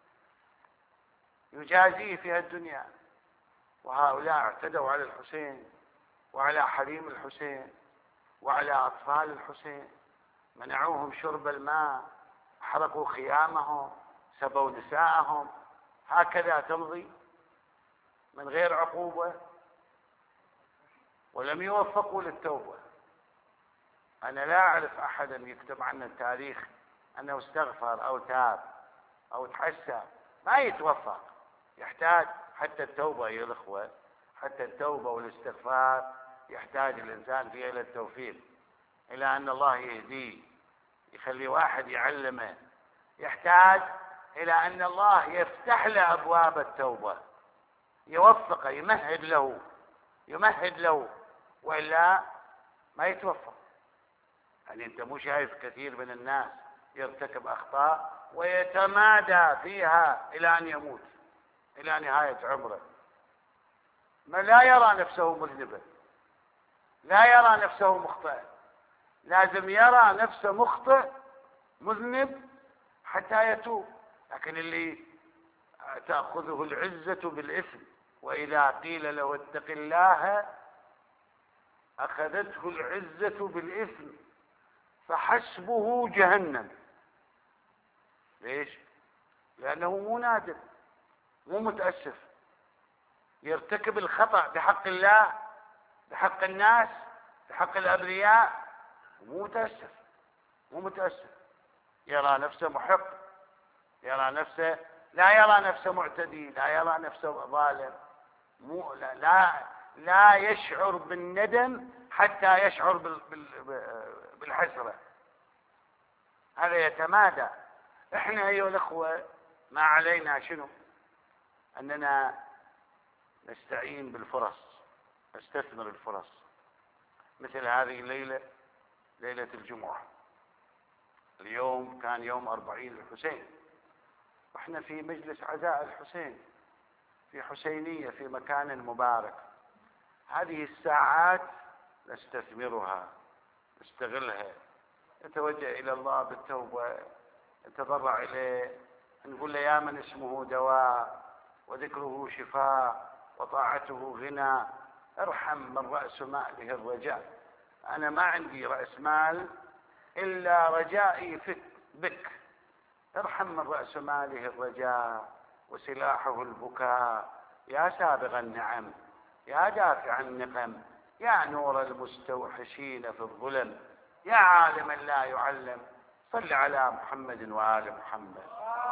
يجازيه في الدنيا. وهؤلاء اعتدوا على الحسين وعلى حريم الحسين وعلى أطفال الحسين، منعوهم شرب الماء، حرقوا خيامهم، سبوا نساءهم. هكذا تمضي من غير عقوبة؟ ولم يوفقوا للتوبة. أنا لا أعرف أحدا يكتب عنه التاريخ أنه استغفر أو تاب أو تحسى، ما يتوفق. يحتاج حتى التوبة أيها الأخوة، حتى التوبة والاستغفار يحتاج الإنسان فيها إلى التوفيق، إلى أن الله يهديه، يخلي واحد يعلمه، يحتاج إلى أن الله يفتح له أبواب التوبة، يوفقه، يمهد له، وإلا ما يتوفق. يعني أنت مو شايف كثير من الناس يرتكب أخطاء ويتمادى فيها إلى أن يموت، إلى نهاية عمره، ما لا يرى نفسه مذنبا، لا يرى نفسه مخطئا، لازم يرى نفسه مخطئ مذنب حتى يتوب. لكن اللي تأخذه العزة بالإثم، وإذا قيل له اتق الله أخذته العزة بالإثم فحسبه جهنم. ليش؟ لأنه مو نادم، مو متأسف، يرتكب الخطأ بحق الله، بحق الناس، بحق الأبرياء، مو متأسف، يرى نفسه محق، يرى نفسه، لا يرى نفسه معتدي، لا يرى نفسه ظالم، لا يشعر بالندم حتى يشعر بالحسرة، هذا يتمادى. احنا ايها الاخوة ما علينا شنو؟ اننا نستعين بالفرص، نستثمر الفرص، مثل هذه الليلة، ليلة الجمعة. اليوم كان يوم 40 الحسين، واحنا في مجلس عزاء الحسين في حسينية في مكان مبارك. هذه الساعات نستثمرها، نستغلها، نتوجه إلى الله بالتوبة، نتضرع إليه، نقول له يا من اسمه دواء وذكره شفاء وطاعته غنى، ارحم من رأس ماله الرجاء. أنا ما عندي رأس مال إلا رجائي بك، ارحم من رأس ماله الرجاء وسلاحه البكاء، يا سابغ النعم، يا دافع النقم، يا نور المستوحشين في الظلم، يا عالما لا يعلم، صل على محمد وآل محمد.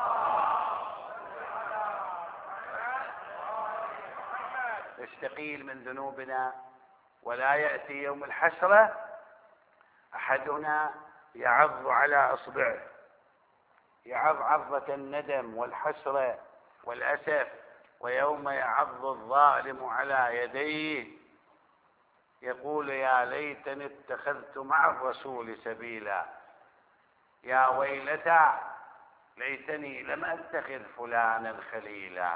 نستقيل من ذنوبنا، ولا يأتي يوم الحسرة أحدنا يعض على إصبعه، يعض عضة الندم والحسرة والأسف، ويوم يعض الظالم على يديه يقول يا ليتني اتخذت مع الرسول سبيلا، يا ويلتى ليتني لم أتخذ فلانا خليلا.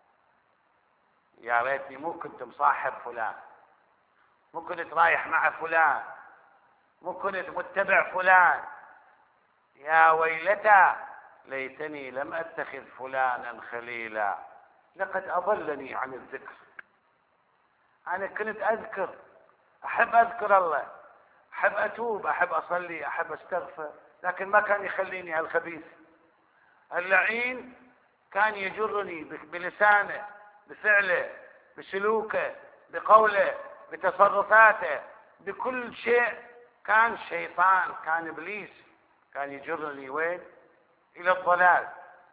يا ريتني مو كنت مصاحب فلان، مو كنت رايح مع فلان، مو كنت متبع فلان. يا ويلتى ليتني لم أتخذ فلانا خليلا، لقد أضلني عن الذكر. أنا كنت أذكر، أحب أذكر الله، أحب أتوب، أحب أصلي، أحب أستغفر، لكن ما كان يخليني هالخبيث اللعين، كان يجرني بلسانه، بفعله، بسلوكه، بقوله، بتصرفاته، بكل شيء. كان شيطان، كان إبليس، كان يجرني وين؟ إلى الضلال.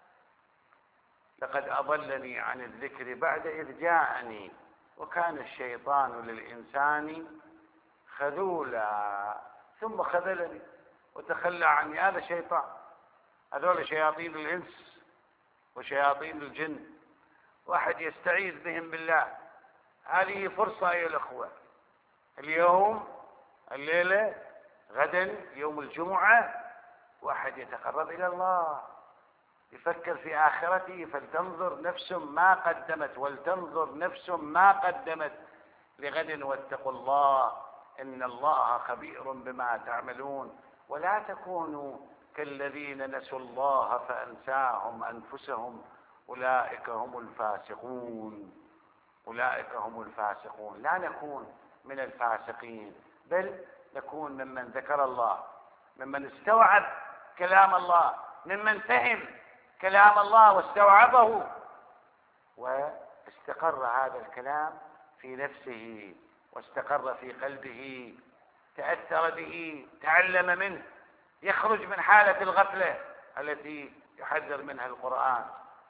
لقد أضلني عن الذكر بعد إذ جاءني وكان الشيطان للإنسان خذولا. ثم خذلني وتخلى عني. هذا شيطان، هذول شياطين الإنس وشياطين الجن، واحد يستعيذ بهم بالله. هذه فرصة أيها الأخوة، اليوم، الليلة، غدا يوم الجمعة، واحد يتقرب إلى الله، يفكر في آخرته، فلتنظر نفس ما قدمت ولتنظر نفس ما قدمت لغد واتقوا الله إن الله خبير بما تعملون. ولا تكونوا كالذين نسوا الله فأنساهم أنفسهم أولئك هم الفاسقون. أولئك هم الفاسقون. لا نكون من الفاسقين، بل نكون ممن ذكر الله، ممن استوعب كلام الله، ممن فهم كلام الله واستوعبه واستقر هذا الكلام في نفسه، واستقر في قلبه، تأثر به، تعلم منه، يخرج من حالة الغفلة التي يحذر منها القرآن.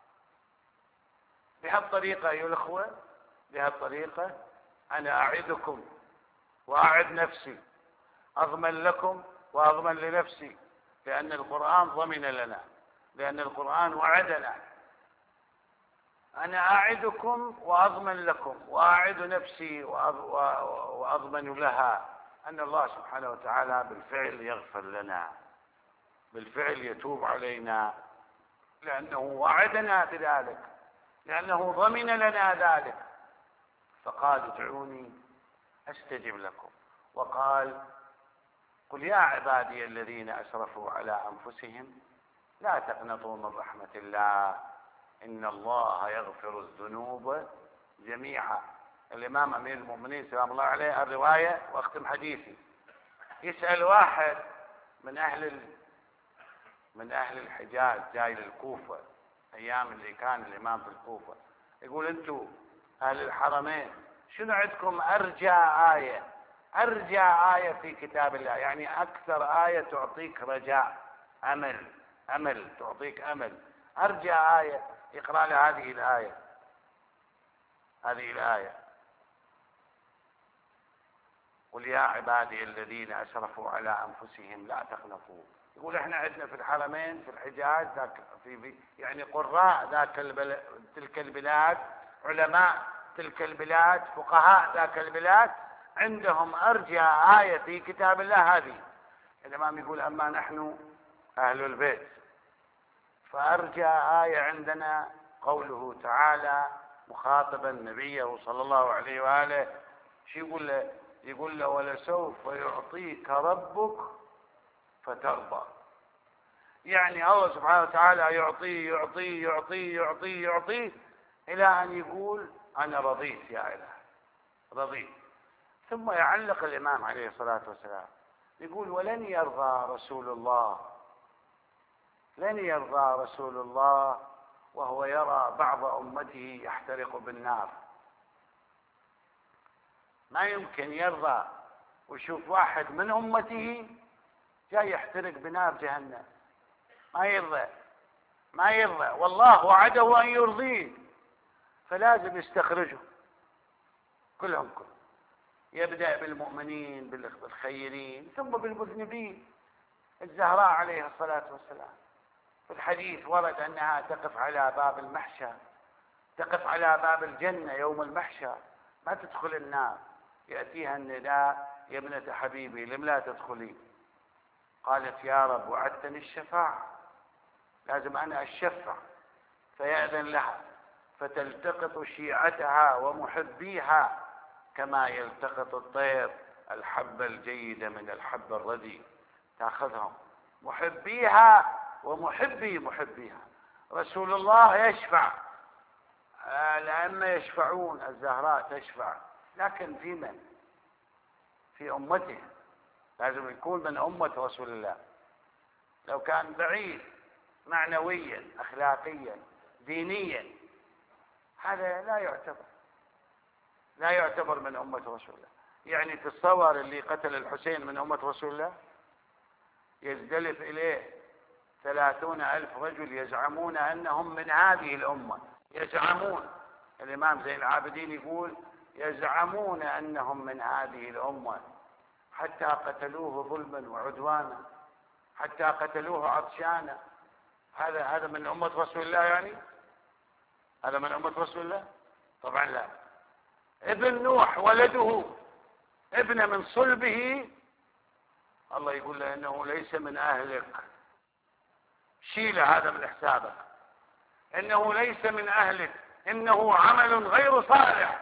بهالطريقة أيها الأخوة، بهالطريقة أنا أعدكم وأعد نفسي، أضمن لكم وأضمن لنفسي، لأن القرآن ضمن لنا، لأن القرآن وعدنا. أنا أعدكم وأضمن لكم وأعد نفسي وأضمن لها أن الله سبحانه وتعالى بالفعل يغفر لنا، بالفعل يتوب علينا، لأنه وعدنا بذلك، لأنه ضمن لنا ذلك. فقال ادعوني أستجب لكم، وقال قل يا عبادي الذين أسرفوا على أنفسهم لا تقنطوا من رحمة الله إن الله يغفر الذنوب جميعا. الإمام أمير المؤمنين سلام الله عليه الرواية، واختم حديثي، يسأل واحد من أهل الحجاز جاي للكوفة أيام اللي كان الإمام في الكوفة، يقول أنتم أهل الحرمين شنو عندكم أرجى آية في كتاب الله، يعني أكثر آية تعطيك رجاء، أمل تعطيك أمل، أرجى آية يقرأ له هذه الآية قل يا عبادي الذين أسرفوا على أنفسهم لا تقنطوا. يقول احنا عندنا في الحرمين في الحجاز يعني قراء تلك البلاد، علماء تلك البلاد، فقهاء ذاك البلاد، عندهم أرجى آية في كتاب الله هذه. الإمام يقول أما نحن أهل البيت فأرجى آية عندنا قوله تعالى مخاطبا نبيه صلى الله عليه وآله، شو يقول له ولسوف يعطيك ربك فترضى. يعني الله سبحانه وتعالى يعطيه إلى أن يقول أنا رضيت يا إله، رضيت. ثم يعلق الإمام عليه الصلاة والسلام يقول ولن يرضى رسول الله وهو يرى بعض أمته يحترق بالنار. ما يمكن يرضى ويشوف واحد من أمته جاي يحترق بنار جهنم، ما يرضى والله وعده أن يرضيه، فلازم يستخرجه كلهم يبدأ بالمؤمنين بالخيرين ثم بالمذنبين. الزهراء عليه الصلاة والسلام في الحديث ورد أنها تقف على باب المحشر، تقف على باب الجنة يوم المحشر، ما تدخل النار، يأتيها النداء يا ابنة حبيبي لم لا تدخلين؟ قالت يا رب وعدتني الشفاعة، لازم أنا أشفع، فيأذن لها فتلتقط شيعتها ومحبيها كما يلتقط الطير الحب الجيد من الحب الردي، تأخذهم محبيها محبيها. رسول الله يشفع، الأئمة يشفعون، الزهراء تشفع، لكن في من؟ في أمته، لازم يكون من أمة رسول الله. لو كان بعيد معنويا أخلاقيا دينيا هذا لا يعتبر من أمة رسول الله. يعني تتصور اللي قتل الحسين من أمة رسول الله؟ يزدلف إليه 30,000 رجل يزعمون أنهم من هذه الأمة، يزعمون، الإمام زين العابدين يقول يزعمون أنهم من هذه الأمة، حتى قتلوه ظلما وعدوانا، حتى قتلوه عطشانا. هذا من أمة رسول الله؟ يعني هذا من أمة رسول الله؟ طبعا لا. ابن نوح ولده ابن من صلبه، الله يقول له إنه ليس من أهلك، شيل هذا من حسابك، إنه ليس من أهلك، إنه عمل غير صالح.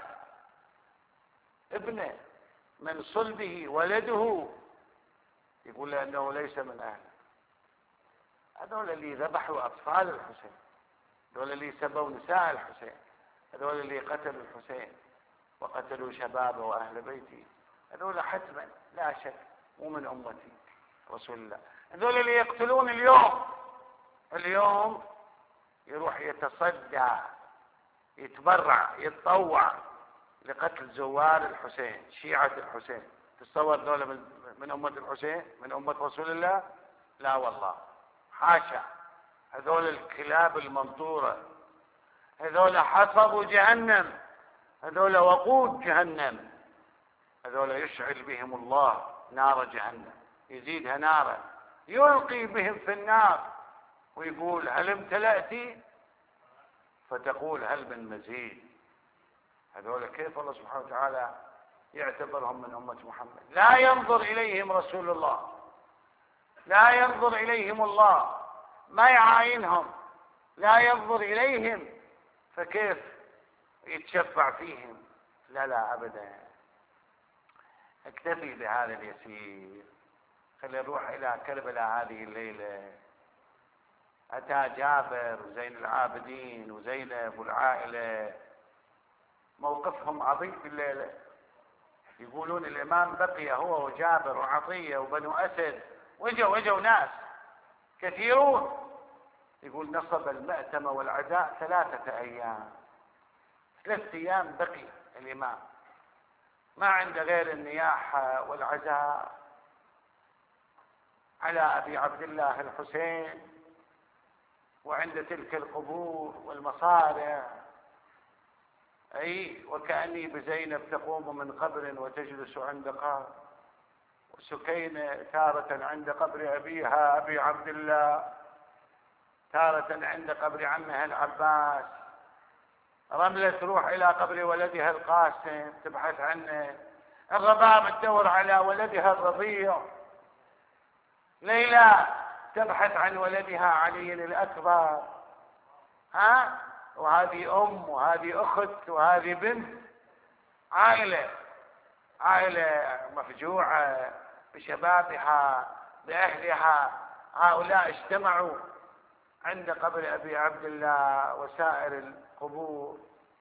ابنه من صلبه ولده يقول له إنه ليس من أهلك. هذول اللي ذبحوا أطفال الحسين، هذول اللي سبوا نساء الحسين، هذول اللي قتلوا الحسين وقتلوا شبابه وأهل بيته، هذول حتما لا شك مو من أمتي رسول الله. هذول اللي يقتلون اليوم يروح يتصدى، يتبرع، يتطوع لقتل زوار الحسين، شيعة الحسين. تتصور ذولا من أمة الحسين، من أمة رسول الله؟ لا والله، حاشا. هذول الكلاب المنطورة، هذول حصبوا جهنم، هذول وقود جهنم، هذول يشعل بهم الله نار جهنم، يزيدها نارا، يلقي بهم في النار ويقول هل امتلأت؟ فتقول هل من مزيد. هذول كيف الله سبحانه وتعالى يعتبرهم من أمة محمد؟ لا ينظر إليهم رسول الله، لا ينظر إليهم الله، ما يعاينهم، لا ينظر إليهم، فكيف يتشفع فيهم؟ لا لا أبدا. اكتفي بهذا اليسير. خلينا نروح إلى كربلاء هذه الليلة. أتى جابر وزين العابدين وزينب والعائلة، موقفهم عظيم في الليلة. يقولون الإمام بقي هو وجابر وعطية وبنو أسد، وجوا ناس كثيرون. يقول نصب المأتم والعزاء 3 أيام، 3 أيام بقي الإمام، ما عنده غير النياحة والعزاء على أبي عبد الله الحسين، وعند تلك القبور والمصارع. أي وكأني بزينب تقوم من قبر وتجلس عند قبر، وسكينة تارة عند قبر أبيها أبي عبد الله، تارة عند قبر عمها العباس. رملة تروح إلى قبر ولدها القاسم تبحث عنه، الرباب تدور على ولدها الرضيع، ليلى تبحث عن ولدها علي الأكبر. وهذه أم وهذه أخت وهذه بنت، عائلة مفجوعة بشبابها بأهلها. هؤلاء اجتمعوا عند قبر أبي عبد الله وسائر القبور،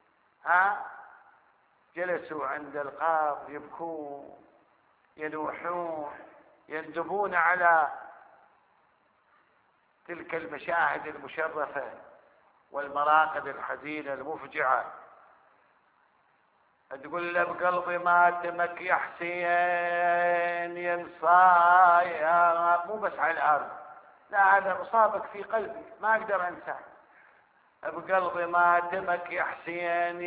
جلسوا عند القبر يبكون ينوحون يندبون على تلك المشاهد المشرفة والمراقد الحزينة المفجعة. تقول له بقلبي ماتمك يا حسين ينصايا، مو بس على الأرض، لا هذا مصابك في قلبي ما أقدر أنسى. بقلبي ماتمك يا حسين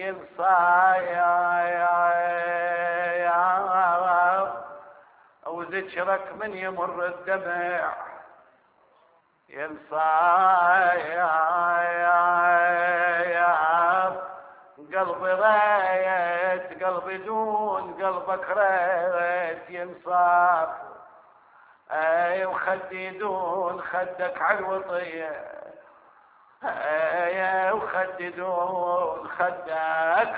ينصايا، وذكرك من يمر الدمع ينصايا. قلبي ريت قلبي دون قلبك ريت ينصاف، وخدي دون خدك عالوطية، وخدي دون خدك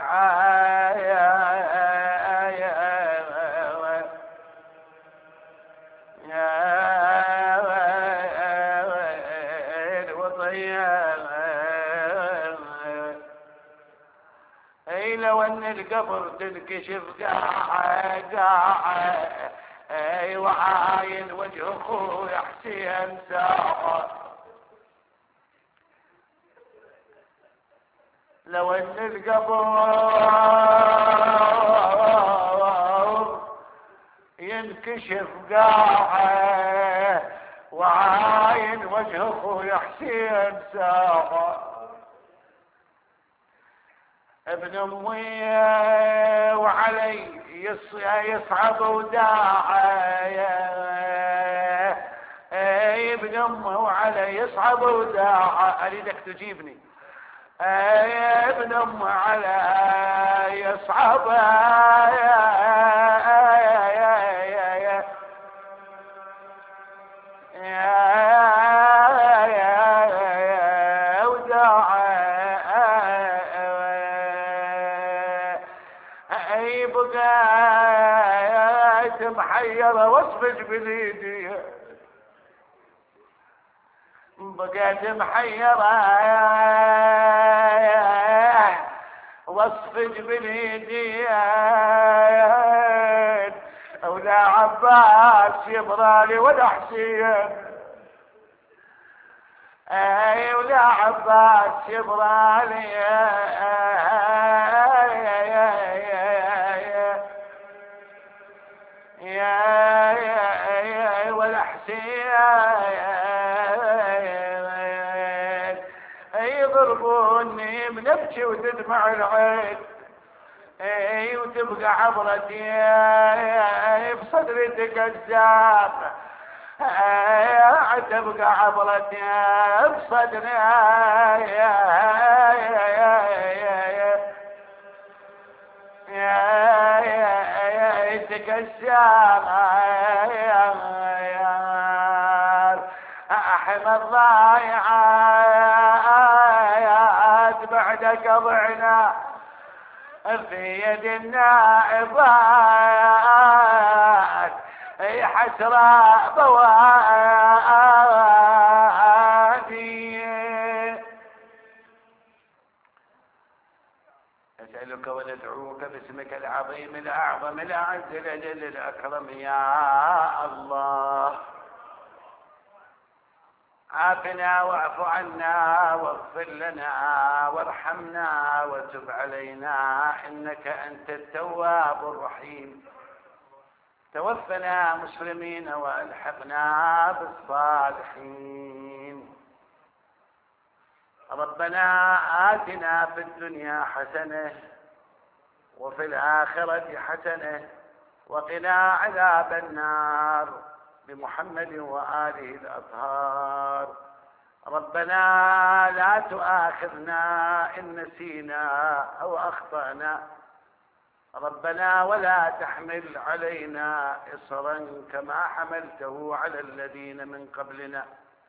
لو ان القبر تنكشف قاعة وعاين وجه اخوي حسين ساعة. لو ان القبر ينكشف قاعة وعاين وجه اخوي حسين ساعة. ابن امي وعلي يصعب وداعي، ابن امي وعلي يصعب وداعي، اريدك تجيبني. ابن امي علي يصعب محيرة واصفج بالايدي، بقيت محيرة واصفج بالايدي، ولا عباس يبرالي ولا حسين، ولا عباس يبرالي والحسين يضربوني بنبكي وتدمع العين وتبقى عبرتي بصدري تكسر تبقى عبرتي بصدري تكسر احمد ضايعات بعدك ضعنا في يد النائبات حسرة بوادي. أسألك وندعوك باسمك العظيم الأعظم الأعز الأجل الأكرم يا الله عافنا واعف عنا واغفر لنا وارحمنا وتب علينا إنك أنت التواب الرحيم. توفنا مسلمين والحقنا بالصالحين. ربنا آتنا في الدنيا حسنة وفي الآخرة حسنة وقنا عذاب النار بمحمد وآله الأطهار. ربنا لا تؤاخذنا إن نسينا أو أخطأنا. ربنا ولا تحمل علينا إصرا كما حملته على الذين من قبلنا.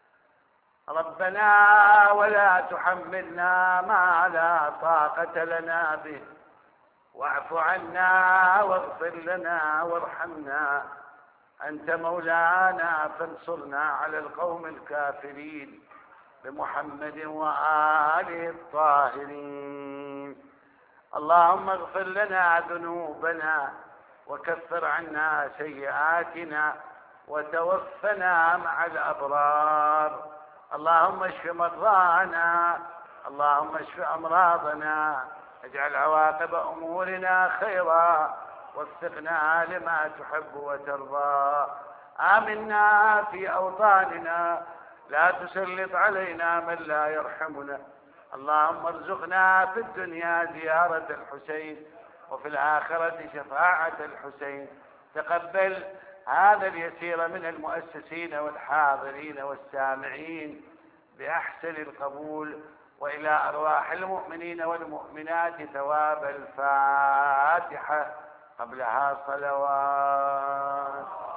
ربنا ولا تحملنا ما لا طاقة لنا به واعف عنا واغفر لنا وارحمنا أنت مولانا فانصرنا على القوم الكافرين بمحمد وآله الطاهرين. اللهم اغفر لنا ذنوبنا وكفر عنا سيئاتنا وتوفنا مع الأبرار. اللهم اشف مرضانا اللهم اشف أمراضنا اجعل عواقب أمورنا خيرا وفقنا لما تحب وترضى. آمنا في أوطاننا لا تسلط علينا من لا يرحمنا. اللهم ارزقنا في الدنيا زيارة الحسين وفي الآخرة شفاعة الحسين. تقبل هذا اليسير من المؤسسين والحاضرين والسامعين بأحسن القبول، وإلى أرواح المؤمنين والمؤمنات ثواب الفاتحة قبلها صلوات.